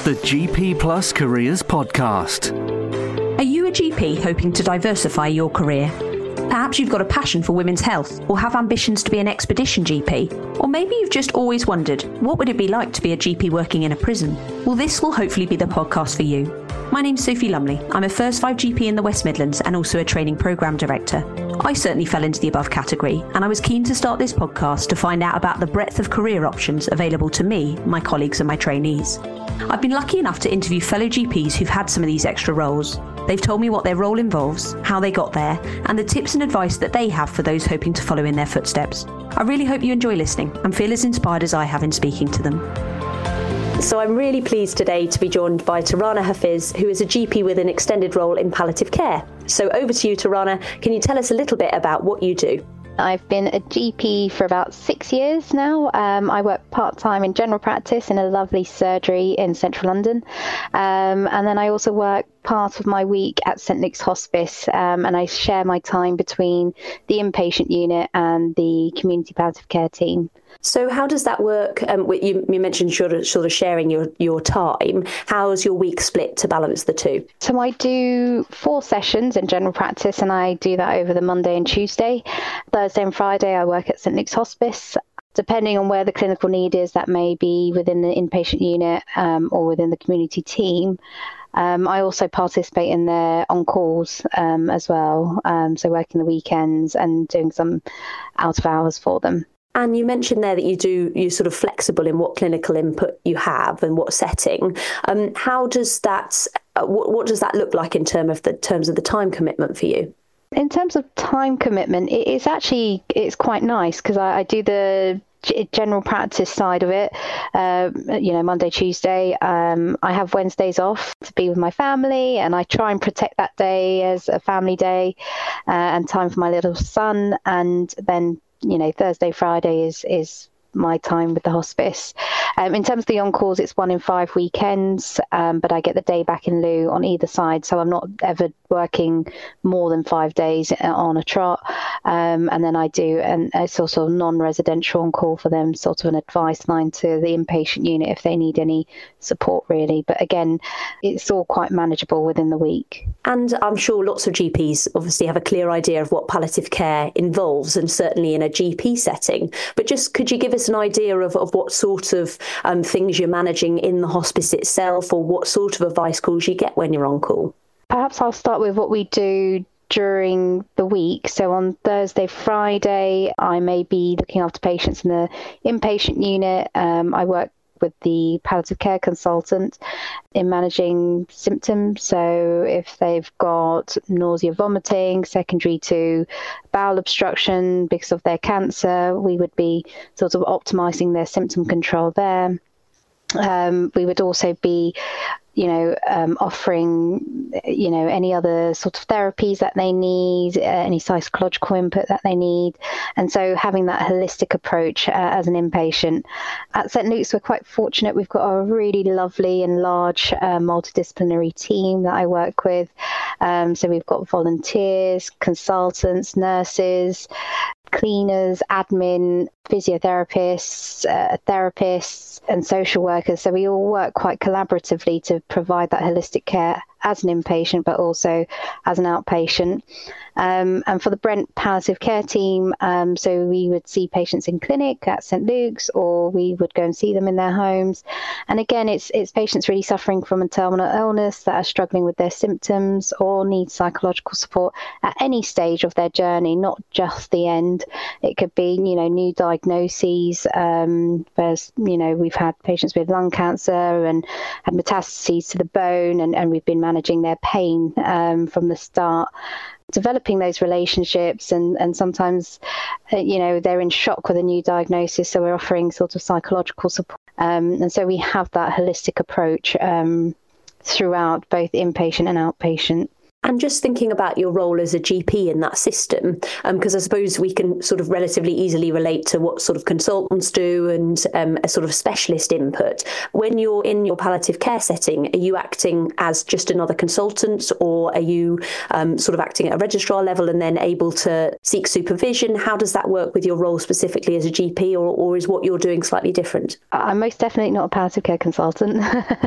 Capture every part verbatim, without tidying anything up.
the G P Plus Careers Podcast. Are you a G P hoping to diversify your career? Perhaps you've got a passion for women's health or have ambitions to be an expedition G P. Or maybe you've just always wondered, what would it be like to be a G P working in a prison? Well, this will hopefully be the podcast for you. My name's Sophie Lumley. I'm a First Five G P in the West Midlands and also a training programme director. I certainly fell into the above category, and I was keen to start this podcast to find out about the breadth of career options available to me, my colleagues and my trainees. I've been lucky enough to interview fellow G Ps who've had some of these extra roles. They've told me what their role involves, how they got there, and the tips and advice that they have for those hoping to follow in their footsteps. I really hope you enjoy listening and feel as inspired as I have in speaking to them. So I'm really pleased today to be joined by Tarana Hafiz, who is a G P with an extended role in palliative care. So over to you, Tarana. Can you tell us a little bit about what you do? I've been a G P for about six years now. Um, I work part-time in general practice in a lovely surgery in central London. Um, and then I also work part of my week at St Luke's Hospice, um, and I share my time between the inpatient unit and the community palliative care team. So how does that work? Um, you, you mentioned sort of, sort of sharing your, your time. How's your week split to balance the two? So I do four sessions in general practice, and I do that over the Monday and Tuesday. Thursday and Friday I work at St Luke's Hospice. Depending on where the clinical need is, that may be within the inpatient unit um, or within the community team. Um, I also participate in their on-calls um, as well, um, so working the weekends and doing some out of hours for them. And you mentioned there that you do, you're sort of flexible in what clinical input you have and what setting. Um, how does that, uh, what, what does that look like in terms of the terms of the time commitment for you? In terms of time commitment, it is actually, it's quite nice because I, I do the g- general practice side of it, uh, you know, Monday, Tuesday. Um, I have Wednesdays off to be with my family, and I try and protect that day as a family day uh, and time for my little son. And then you know, Thursday, Friday is is my time with the hospice. Um, in terms of the on-calls, it's one in five weekends, um, but I get the day back in lieu on either side, so I'm not ever working more than five days on a trot. Um, and then I do an, a sort of non-residential on-call for them, sort of an advice line to the inpatient unit if they need any support, really. But again, it's all quite manageable within the week. And I'm sure lots of G Ps obviously have a clear idea of what palliative care involves, and certainly in a G P setting. But just could you give us an idea of, of what sort of um, things you're managing in the hospice itself, or what sort of advice calls you get when you're on call? Perhaps I'll start with what we do during the week. So on Thursday, Friday, I may be looking after patients in the inpatient unit. Um, I work with the palliative care consultant in managing symptoms. So if they've got nausea, vomiting, secondary to bowel obstruction because of their cancer, we would be sort of optimizing their symptom control there. Um, we would also be you know, um, offering, you know, any other sort of therapies that they need, uh, any psychological input that they need. And so having that holistic approach uh, as an inpatient. At St Luke's, we're quite fortunate. We've got a really lovely and large uh, multidisciplinary team that I work with. Um, so we've got volunteers, consultants, nurses, cleaners, admin, physiotherapists, uh, therapists, and social workers. So we all work quite collaboratively to provide that holistic care as an inpatient, but also as an outpatient. Um, and for the Brent palliative care team, um, so we would see patients in clinic at St Luke's, or we would go and see them in their homes. And again, it's it's patients really suffering from a terminal illness that are struggling with their symptoms or need psychological support at any stage of their journey, not just the end. It could be, you know, new diagnoses. Um, there's, you know, we've had patients with lung cancer and had metastases to the bone, and, and we've been managing their pain um, from the start. Developing those relationships, and, and sometimes, uh, you know, they're in shock with a new diagnosis, so we're offering sort of psychological support. Um, and so we have that holistic approach um, throughout both inpatient and outpatient. And just thinking about your role as a G P in that system, because um, I suppose we can sort of relatively easily relate to what sort of consultants do and um, a sort of specialist input. When you're in your palliative care setting, are you acting as just another consultant, or are you um, sort of acting at a registrar level and then able to seek supervision? How does that work with your role specifically as a G P, or, or is what you're doing slightly different? I'm most definitely not a palliative care consultant.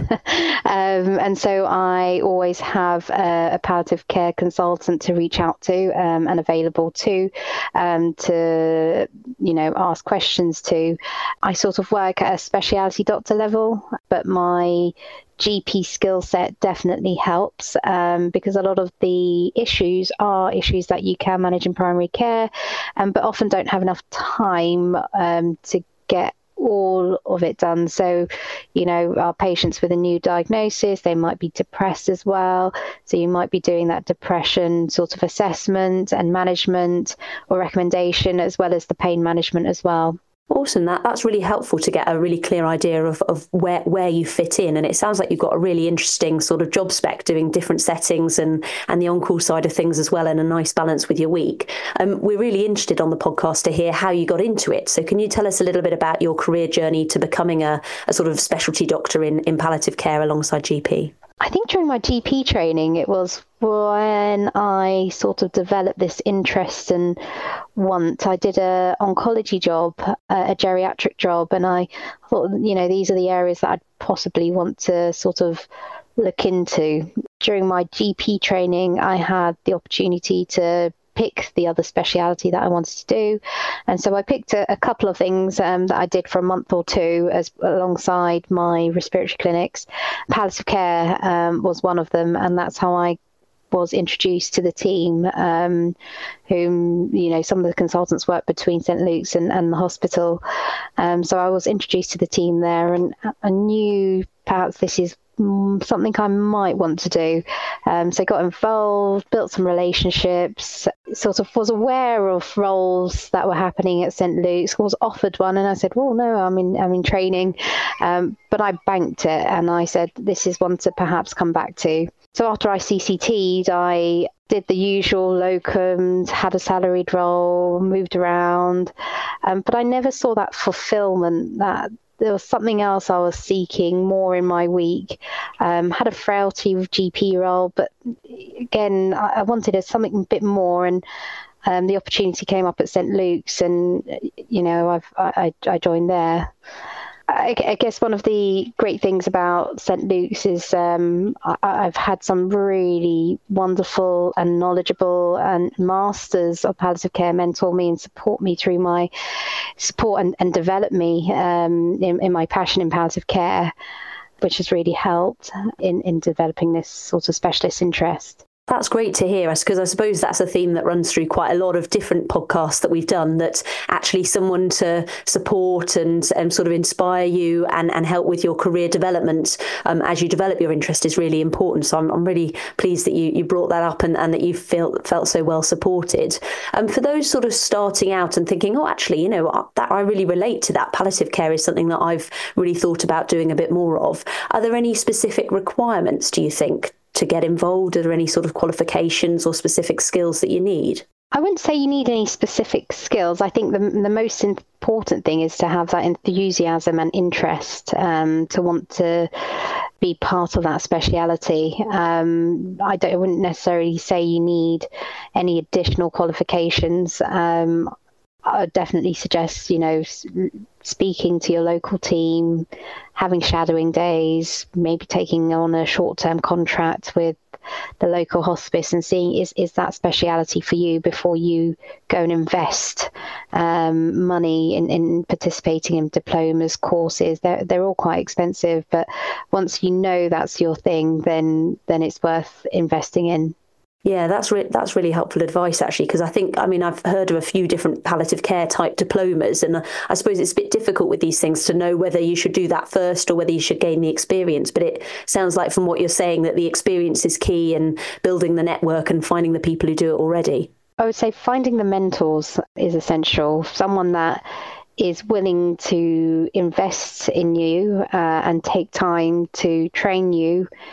um, and so I always have a, a palliative care consultant to reach out to um, and available to, um, to, you know, ask questions to. I sort of work at a specialty doctor level, but my G P skill set definitely helps um, because a lot of the issues are issues that you can manage in primary care, um, but often don't have enough time um, to get all of it done. So, you know, our patients with a new diagnosis, they might be depressed as well. So you might be doing that depression sort of assessment and management or recommendation, as well as the pain management as well. Awesome. That that's really helpful to get a really clear idea of, of where, where you fit in. And it sounds like you've got a really interesting sort of job spec doing different settings and, and the on-call side of things as well, and a nice balance with your week. Um, we're really interested on the podcast to hear how you got into it. So can you tell us a little bit about your career journey to becoming a, a sort of specialty doctor in, in palliative care alongside G P? I think during my G P training, it was when I sort of developed this interest and want. I did a oncology job, a geriatric job, and I thought, you know, these are the areas that I'd possibly want to sort of look into. During my G P training, I had the opportunity to pick the other speciality that I wanted to do. And so I picked a, a couple of things um, that I did for a month or two as alongside my respiratory clinics. Palliative care um, was one of them, and that's how I was introduced to the team, um, whom, you know, some of the consultants work between Saint Luke's and, and the hospital. Um, so I was introduced to the team there, and I knew perhaps this is something I might want to do. Um, so got involved, built some relationships, sort of was aware of roles that were happening at Saint Luke's, was offered one, and I said, well, no, I'm in, I'm in training. Um, but I banked it, and I said, this is one to perhaps come back to. So after I C C T'd, I did the usual locums, had a salaried role, moved around, um, but I never saw that fulfillment, that there was something else I was seeking more in my week. Um, had a frailty with G P role, but again, I, I wanted something a bit more, and um, the opportunity came up at Saint Luke's, and you know, I've I, I joined there. I, I guess one of the great things about Saint Luke's is um, I, I've had some really wonderful and knowledgeable and masters of palliative care mentor me and support me through my support and, and develop me um, in, in my passion in palliative care, which has really helped in, in developing this sort of specialist interest. That's great to hear, because I suppose that's a theme that runs through quite a lot of different podcasts that we've done, that actually someone to support and, and sort of inspire you and, and help with your career development um, as you develop your interest is really important. So I'm, I'm really pleased that you, you brought that up and, and that you felt felt so well supported. Um, for those sort of starting out and thinking, oh, actually, you know, that I really relate to that. Palliative care is something that I've really thought about doing a bit more of. Are there any specific requirements, do you think, to get involved? Are there any sort of qualifications or specific skills that you need? I wouldn't say you need any specific skills. I think the the most important thing is to have that enthusiasm and interest, um, to want to be part of that speciality. Um, I, don't, I wouldn't necessarily say you need any additional qualifications. Um, I would definitely suggest, you know, speaking to your local team, having shadowing days, maybe taking on a short-term contract with the local hospice and seeing is, is that speciality for you before you go and invest um, money in, in participating in diplomas, courses. They're, they're all quite expensive, but once you know that's your thing, then then it's worth investing in. Yeah, that's re- that's really helpful advice, actually, because I think, I mean, I've heard of a few different palliative care type diplomas, and I suppose it's a bit difficult with these things to know whether you should do that first or whether you should gain the experience. But it sounds like from what you're saying that the experience is key in building the network and finding the people who do it already. I would say finding the mentors is essential. Someone that is willing to invest in you uh, and take time to train you.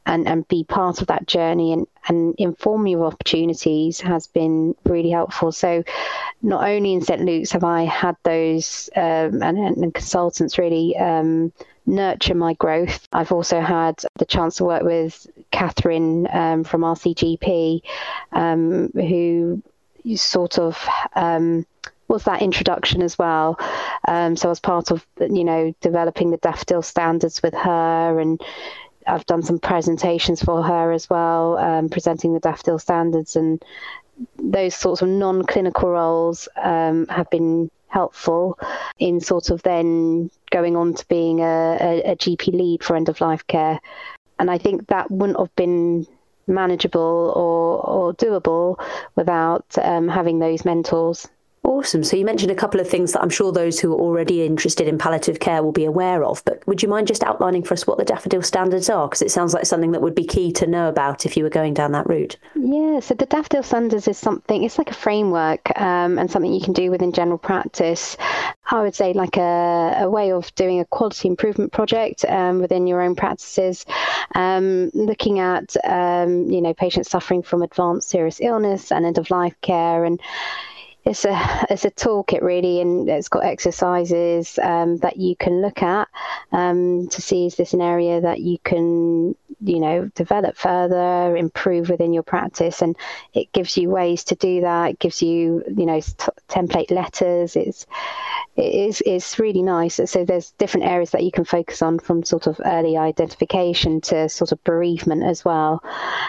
and, and be part of that journey and, and inform you of opportunities has been really helpful. So not only in Saint Luke's have I had those um, and, and consultants really um, nurture my growth, I've also had the chance to work with Catherine um, from R C G P, um, who sort of um, was that introduction as well. Um, so I was part of, you know, developing the Daffodil Standards with her, and I've done some presentations for her as well, um, presenting the Daffodil Standards, and those sorts of non-clinical roles um, have been helpful in sort of then going on to being a, a, a G P lead for end-of-life care. And I think that wouldn't have been manageable or, or doable without um, having those mentors. Awesome. So you mentioned a couple of things that I'm sure those who are already interested in palliative care will be aware of, but would you mind just outlining for us what the Daffodil Standards are? Because it sounds like something that would be key to know about if you were going down that route. Yeah, so the Daffodil Standards is something, it's like a framework um, and something you can do within general practice. I would say like a, a way of doing a quality improvement project um, within your own practices, um, looking at, um, you know, patients suffering from advanced serious illness and end-of-life care. And It's a it's a toolkit really, and it's got exercises um, that you can look at um, to see, is this an area that you can, you know, develop further, improve within your practice, and it gives you ways to do that. It gives you, you know, t- template letters. It's it is it's really nice. So there's different areas that you can focus on, from sort of early identification to sort of bereavement as well,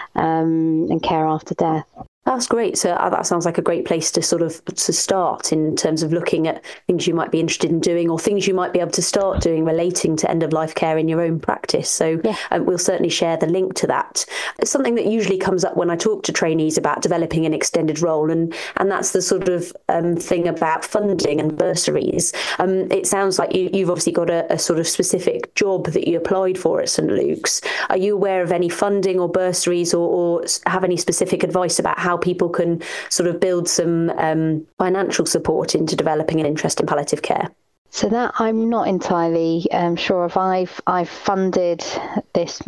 um, and care after death. That's great. So uh, that sounds like a great place to sort of to start in terms of looking at things you might be interested in doing, or things you might be able to start doing relating to end-of-life care in your own practice. So yeah. um, we'll certainly share the link to that. It's something that usually comes up when I talk to trainees about developing an extended role, and, and that's the sort of um, thing about funding and bursaries. Um, it sounds like you, you've obviously got a, a sort of specific job that you applied for at Saint Luke's. Are you aware of any funding or bursaries, or, or have any specific advice about how people can sort of build some um, financial support into developing an interest in palliative care? So that I'm not entirely um, sure if I've I've funded this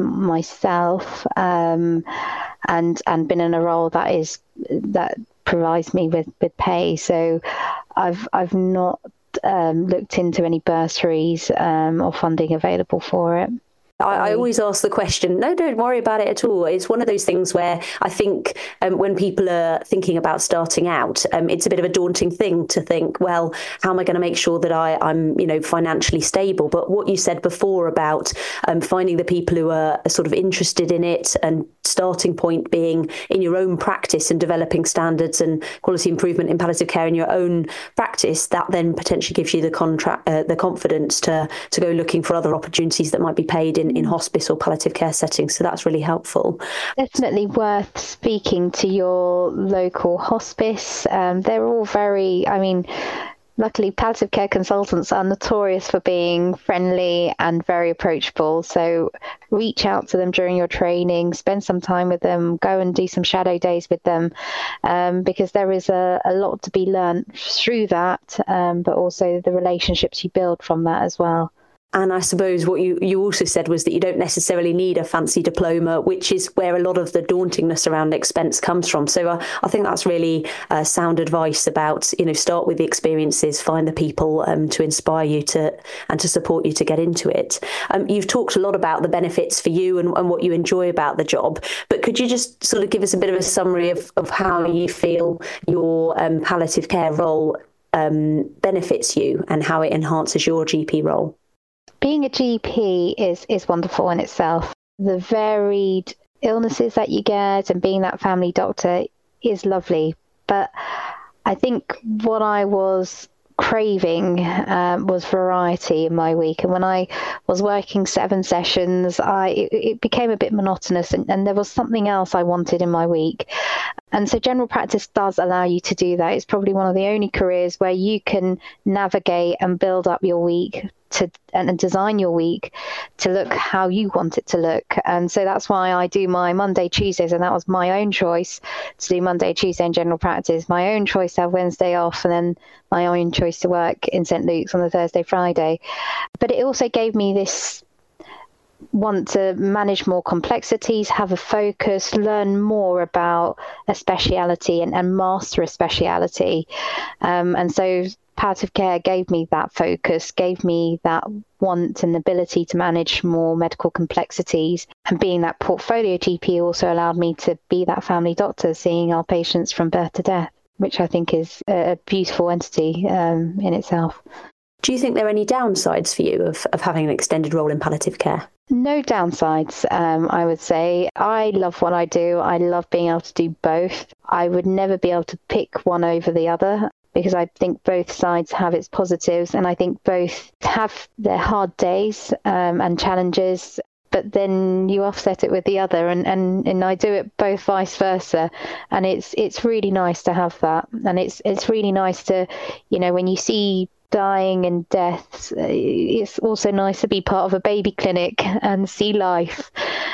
myself um, and and been in a role that is that provides me with, with pay. So I've I've not um, looked into any bursaries um, or funding available for it. I, I always ask the question, no, don't worry about it at all. It's one of those things where I think um, when people are thinking about starting out, um, it's a bit of a daunting thing to think, well, how am I going to make sure that I, I'm, you know, financially stable? But what you said before about um, finding the people who are sort of interested in it, and starting point being in your own practice and developing standards and quality improvement in palliative care in your own practice, that then potentially gives you the contract, uh, the confidence to to go looking for other opportunities that might be paid in in hospice or palliative care settings. So that's really helpful. Definitely worth speaking to your local hospice. Um, they're all very, I mean, luckily palliative care consultants are notorious for being friendly and very approachable. So reach out to them during your training, spend some time with them, go and do some shadow days with them, um, because there is a, a lot to be learned through that, um, but also the relationships you build from that as well. And I suppose what you, you also said was that you don't necessarily need a fancy diploma, which is where a lot of the dauntingness around expense comes from. So uh, I think that's really uh, sound advice about, you know, start with the experiences, find the people um, to inspire you to and to support you to get into it. Um, you've talked a lot about the benefits for you and, and what you enjoy about the job, but could you just sort of give us a bit of a summary of, of how you feel your um, palliative care role um, benefits you and how it enhances your G P role? Being a G P is, is wonderful in itself. The varied illnesses that you get and being that family doctor is lovely. But I think what I was craving um, was variety in my week. And when I was working seven sessions, I it, it became a bit monotonous, and, and there was something else I wanted in my week. And so general practice does allow you to do that. It's probably one of the only careers where you can navigate and build up your week to and design your week to look how you want it to look. And so that's why I do my Monday, Tuesdays, and that was my own choice to do Monday, Tuesday in general practice, my own choice to have Wednesday off, and then my own choice to work in Saint Luke's on the Thursday, Friday. But it also gave me this want to manage more complexities, have a focus, learn more about a speciality and, and master a speciality. Um, and so palliative care gave me that focus, gave me that want and ability to manage more medical complexities. And being that portfolio G P also allowed me to be that family doctor, seeing our patients from birth to death, which I think is a beautiful entity um, in itself. Do you think there are any downsides for you of, of having an extended role in palliative care? No downsides, um, I would say. I love what I do. I love being able to do both. I would never be able to pick one over the other, because I think both sides have its positives, and I think both have their hard days um, and challenges, but then you offset it with the other, and, and, and I do it both vice versa. And it's it's really nice to have that. And it's it's really nice to, you know, when you see dying and deaths, it's also nice to be part of a baby clinic and see life.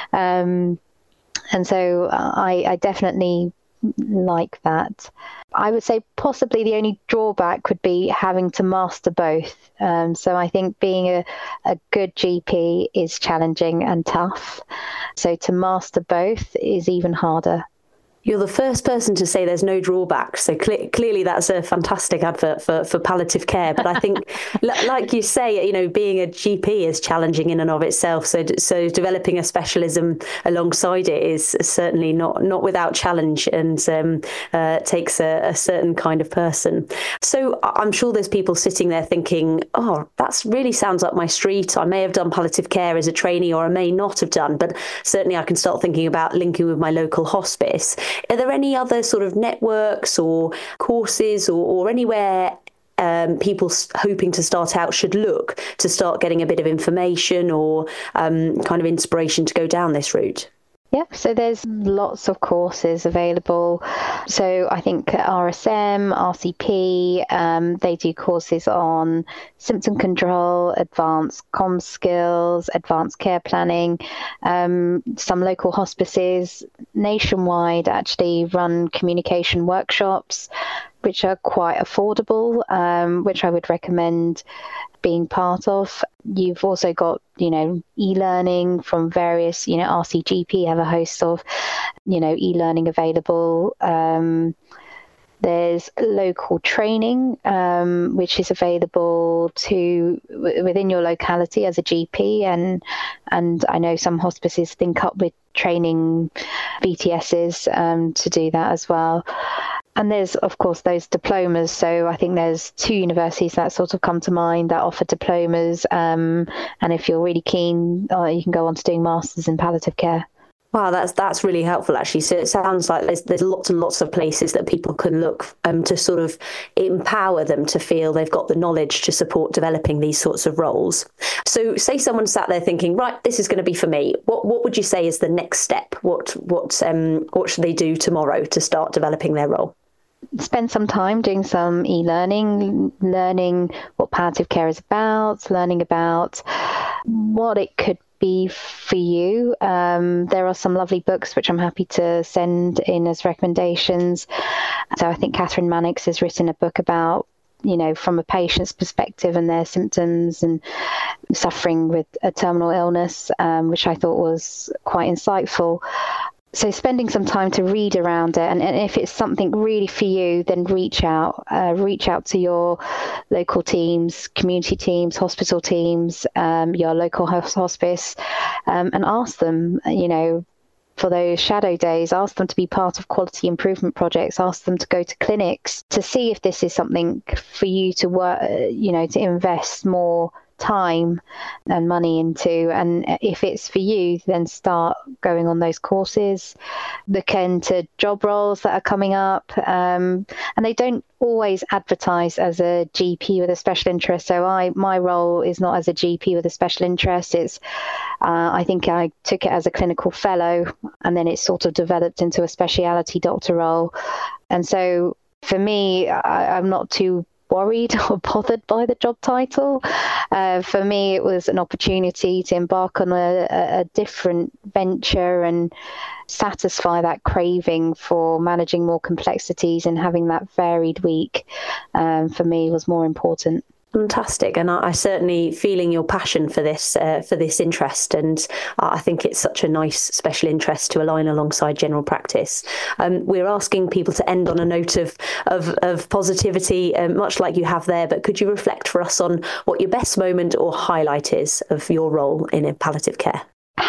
Um, and so I, I definitely like that. I would say possibly the only drawback would be having to master both. Um, so I think being a, a good G P is challenging and tough. So to master both is even harder. You're the first person to say there's no drawback. So cl- clearly that's a fantastic advert for, for palliative care. But I think, l- like you say, you know, being a G P is challenging in and of itself. So so developing a specialism alongside it is certainly not, not without challenge, and um, uh, takes a, a certain kind of person. So I'm sure there's people sitting there thinking, oh, that really sounds up my street. I may have done palliative care as a trainee, or I may not have done, but certainly I can start thinking about linking with my local hospice. Are there any other sort of networks or courses or, or anywhere um, people hoping to start out should look to start getting a bit of information or um, kind of inspiration to go down this route? Yeah, so there's lots of courses available. So I think R S M, R C P, um, they do courses on symptom control, advanced comm skills, advanced care planning. Um, some local hospices nationwide actually run communication workshops, which are quite affordable, um, which I would recommend being part of. You've also got, you know, e-learning from various, you know, R C G P have a host of, you know, e-learning available. Um, there's local training, um, which is available to w- within your locality as a G P, and and I know some hospices think up with training B T Ss um, to do that as well. And there's, of course, those diplomas. So I think there's two universities that sort of come to mind that offer diplomas. Um, and if you're really keen, uh, you can go on to doing masters in palliative care. Wow, that's that's really helpful, actually. So it sounds like there's there's lots and lots of places that people can look um, to sort of empower them to feel they've got the knowledge to support developing these sorts of roles. So say someone sat there thinking, right, this is going to be for me. What what would you say is the next step? What what um what should they do tomorrow to start developing their role? Spend some time doing some e-learning, learning what palliative care is about, learning about what it could be for you. Um, there are some lovely books which I'm happy to send in as recommendations. So I think Catherine Mannix has written a book about, you know, from a patient's perspective and their symptoms and suffering with a terminal illness, um, which I thought was quite insightful. So spending some time to read around it, and, and if it's something really for you, then reach out, uh, reach out to your local teams, community teams, hospital teams, um, your local hospice, um, and ask them, you know, for those shadow days, ask them to be part of quality improvement projects, ask them to go to clinics to see if this is something for you to work, you know, to invest more time and money into. And if it's for you, then start going on those courses, look into job roles that are coming up, um, and they don't always advertise as a G P with a special interest. So I my role is not as a G P with a special interest. It's uh, I think I took it as a clinical fellow, and then it sort of developed into a speciality doctor role. And so for me, I, I'm not too worried or bothered by the job title. Uh, for me, it was an opportunity to embark on a, a different venture and satisfy that craving for managing more complexities, and having that varied week, um, for me was more important. Fantastic, and I, I certainly feeling your passion for this uh, for this interest, and uh, I think it's such a nice special interest to align alongside general practice. Um, we're asking people to end on a note of of, of positivity, um, much like you have there. But could you reflect for us on what your best moment or highlight is of your role in palliative care?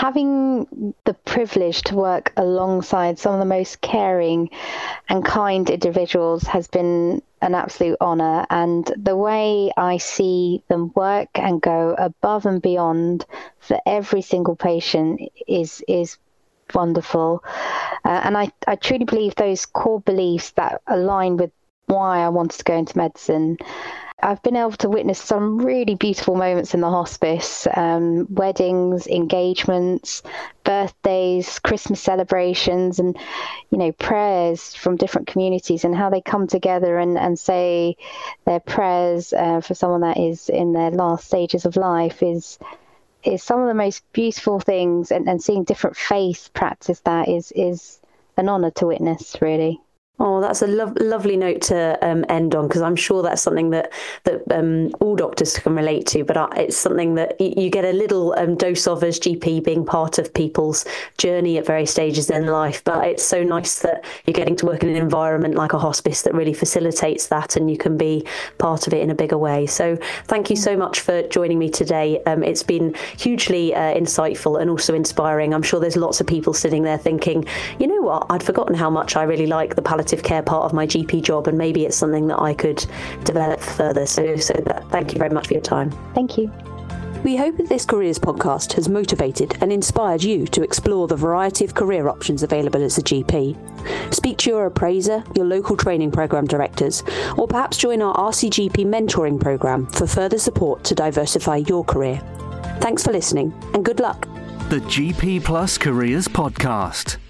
Having the privilege to work alongside some of the most caring and kind individuals has been an absolute honour, and the way I see them work and go above and beyond for every single patient is is wonderful. Uh, and I, I truly believe those core beliefs that align with why I wanted to go into medicine. I've been able to witness some really beautiful moments in the hospice, um, weddings, engagements, birthdays, Christmas celebrations, and, you know, prayers from different communities and how they come together and, and say their prayers uh, for someone that is in their last stages of life is is some of the most beautiful things, and, and seeing different faiths practice that is, is an honour to witness, really. Oh, that's a lo- lovely note to um, end on, because I'm sure that's something that that um, all doctors can relate to. But I, it's something that y- you get a little um, dose of as G P, being part of people's journey at various stages in life. But it's so nice that you're getting to work in an environment like a hospice that really facilitates that, and you can be part of it in a bigger way. So thank you so much for joining me today. Um, it's been hugely uh, insightful and also inspiring. I'm sure there's lots of people sitting there thinking, you know what, I'd forgotten how much I really like the palliative care part of my G P job, and maybe it's something that I could develop further. So, so that, thank you very much for your time. Thank you. We hope that this Careers podcast has motivated and inspired you to explore the variety of career options available as a G P. Speak to your appraiser, your local training programme directors, or perhaps join our R C G P mentoring programme for further support to diversify your career. Thanks for listening, and good luck. The G P Plus Careers Podcast.